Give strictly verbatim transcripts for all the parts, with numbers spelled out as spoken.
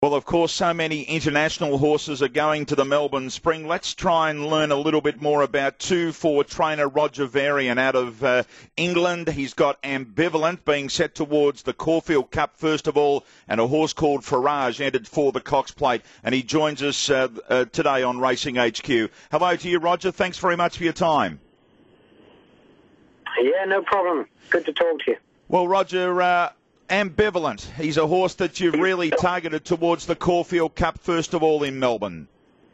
Well, of course, so many international horses are going to the Melbourne Spring. Let's try and learn a little bit more about two for trainer Roger Varian out of uh, England. He's got Ambivalent being set towards the Caulfield Cup first of all, and a horse called Farage entered for the Cox Plate. And he joins us uh, uh, today on Racing H Q. Hello to you, Roger. Thanks very much for your time. Yeah, no problem. Good to talk to you. Well, Roger, uh, Ambivalent. He's a horse that you've really targeted towards the Caulfield Cup first of all in Melbourne.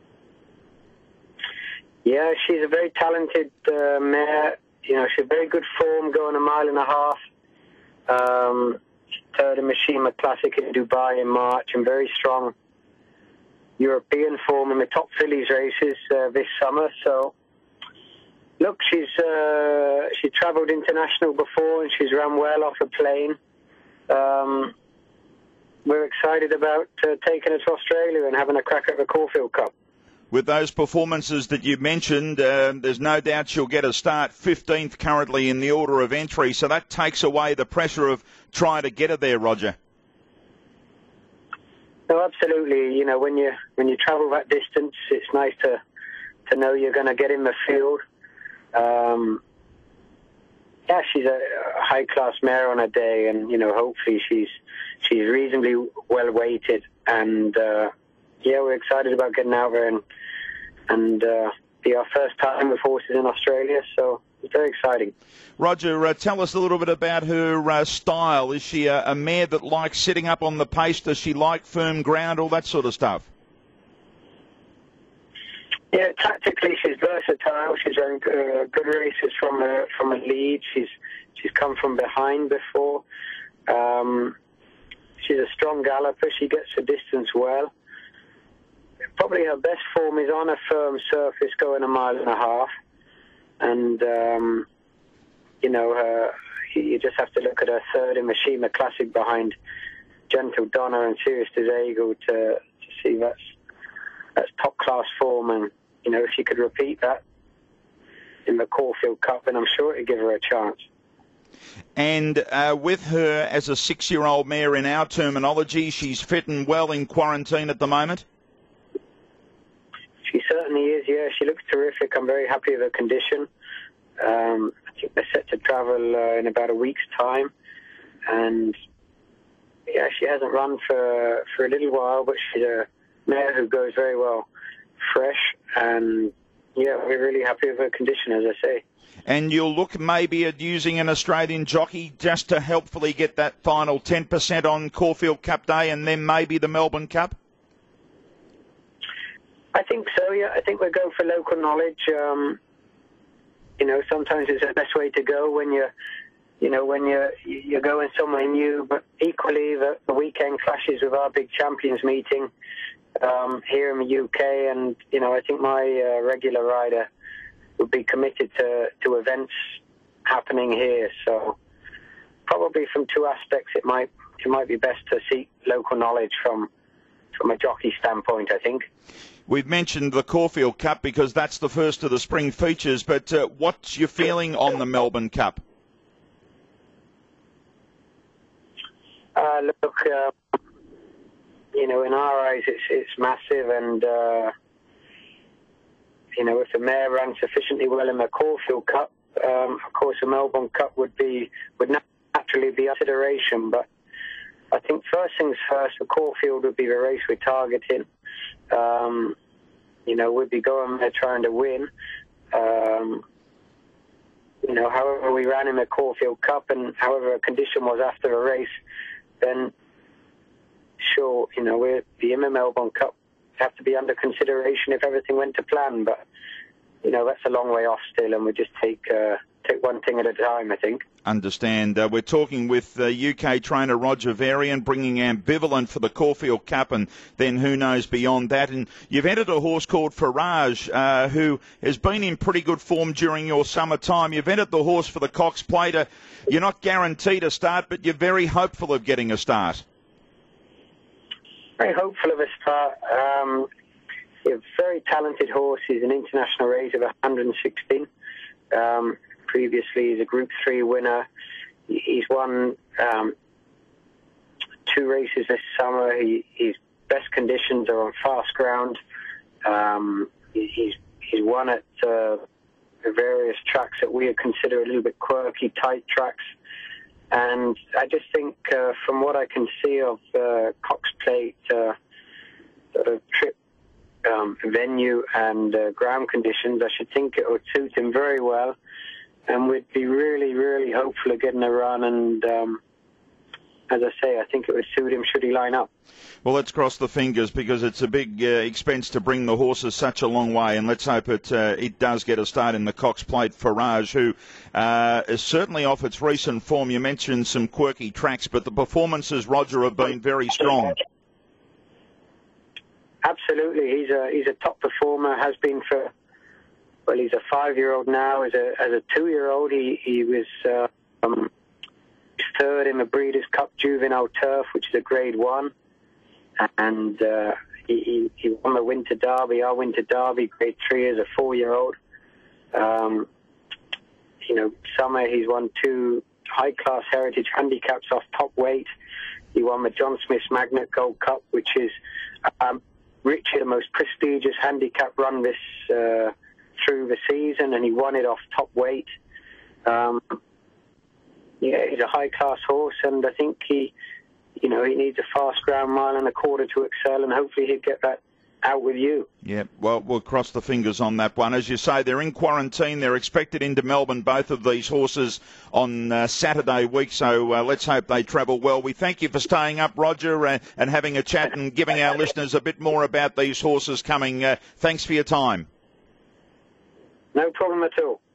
Yeah, she's a very talented uh, mare. You know, she's very good form, going a mile and a half. Um, third in Mashima Classic in Dubai in March, and very strong European form in the top fillies races uh, this summer. So, look, she's uh, she travelled international before, and she's run well off a plane. Um, we're excited about uh, taking her to Australia and having a crack at the Caulfield Cup. With those performances that you mentioned, uh, there's no doubt she'll get a start. fifteenth currently in the order of entry, so that takes away the pressure of trying to get her there, Roger. No, absolutely. You know, when you when you travel that distance, it's nice to to know you're going to get in the field. Um, Yeah, she's a high-class mare on her day, and you know, hopefully she's she's reasonably well weighted. And uh, yeah, we're excited about getting out there and and uh, be our first time with horses in Australia. So it's very exciting. Roger, uh, tell us a little bit about her uh, style. Is she a, a mare that likes sitting up on the pace? Does she like firm ground? All that sort of stuff. Yeah, tactically she's versatile. She's run uh, good races from a from a lead. She's she's come from behind before. Um, she's a strong galloper. She gets the distance well. Probably her best form is on a firm surface, going a mile and a half. And um, you know, uh, you just have to look at her third in Mashima Classic behind Gentle Donna and Sirius Desego to to see that's. That's top-class form, and, you know, if she could repeat that in the Caulfield Cup, then I'm sure it'd give her a chance. And uh, with her as a six-year-old mare in our terminology, she's fitting well in quarantine at the moment? She certainly is, yeah. She looks terrific. I'm very happy with her condition. Um, I think they're set to travel uh, in about a week's time. And, yeah, she hasn't run for, for a little while, but she's a mare who goes very well fresh, and yeah, we're really happy with her condition, as I say. And you'll look maybe at using an Australian jockey just to helpfully get that final ten percent on Caulfield Cup Day and then maybe the Melbourne Cup? I think so, yeah. I think we're going for local knowledge. Um, you know, sometimes it's the best way to go when you're You know, when you're, you're going somewhere new, but equally the, the weekend clashes with our big champions meeting um, here in the U K, and, you know, I think my uh, regular rider would be committed to, to events happening here. So probably from two aspects, it might it might be best to seek local knowledge from, from a jockey standpoint, I think. We've mentioned the Caulfield Cup because that's the first of the spring features, but uh, what's your feeling on the Melbourne Cup? Uh, look, uh, you know, in our eyes, it's it's massive, and uh, you know, if the mare ran sufficiently well in the Caulfield Cup, um, of course, the Melbourne Cup would be would naturally be a consideration. But I think first things first, the Caulfield would be the race we're targeting. Um, you know, we'd be going there trying to win. Um, you know, however we ran in the Caulfield Cup, and however a condition was after the race, then sure, you know, we're the M M Melbourne Cup have to be under consideration if everything went to plan. But, you know, that's a long way off still, and we just take uh, take one thing at a time, I think. Understand. Uh, we're talking with uh, U K trainer Roger Varian, bringing Ambivalent for the Caulfield Cup, and then who knows beyond that. And you've entered a horse called Farage, uh, who has been in pretty good form during your summertime. You've entered the horse for the Cox Plate. Uh, you're not guaranteed a start, but you're very hopeful of getting a start. Very hopeful of a start. Um, he's a very talented horse. He's an international race of one hundred sixteen. Um, previously, he's a Group three winner. He's won um, two races this summer. He, his best conditions are on fast ground. Um, he's he's won at uh, various tracks that we consider a little bit quirky, tight tracks. And I just think, uh, from what I can see of uh, Cox Plate uh, sort of trip um, venue and uh, ground conditions, I should think it would suit him very well. And we'd be really, really hopeful of getting a run. And um, as I say, I think it would suit him should he line up. Well, let's cross the fingers, because it's a big uh, expense to bring the horses such a long way, and let's hope it uh, it does get a start in the Cox Plate. Farage, who uh, is certainly off its recent form. You mentioned some quirky tracks, but the performances, Roger, have been very strong. Absolutely, he's a he's a top performer. Has been for well, he's a five-year-old now. As a as a two-year-old, he he was uh, um, third in the Breeders' Cup Juvenile Turf, which is a Grade One. And uh, he, he won the Winter Derby, our Winter Derby, Grade three as a four-year-old. Um, you know, summer he's won two high-class heritage handicaps off top weight. He won the John Smith's Magnet Gold Cup, which is um, Richard, the most prestigious handicap run this uh, through the season, and he won it off top weight. Um, yeah, he's a high-class horse, and I think he... You know, he needs a fast ground mile and a quarter to excel, and hopefully he'll get that out with you. Yeah, well, we'll cross the fingers on that one. As you say, they're in quarantine. They're expected into Melbourne, both of these horses, on uh, Saturday week, so uh, let's hope they travel well. We thank you for staying up, Roger, uh, and having a chat and giving our listeners a bit more about these horses coming. Uh, thanks for your time. No problem at all.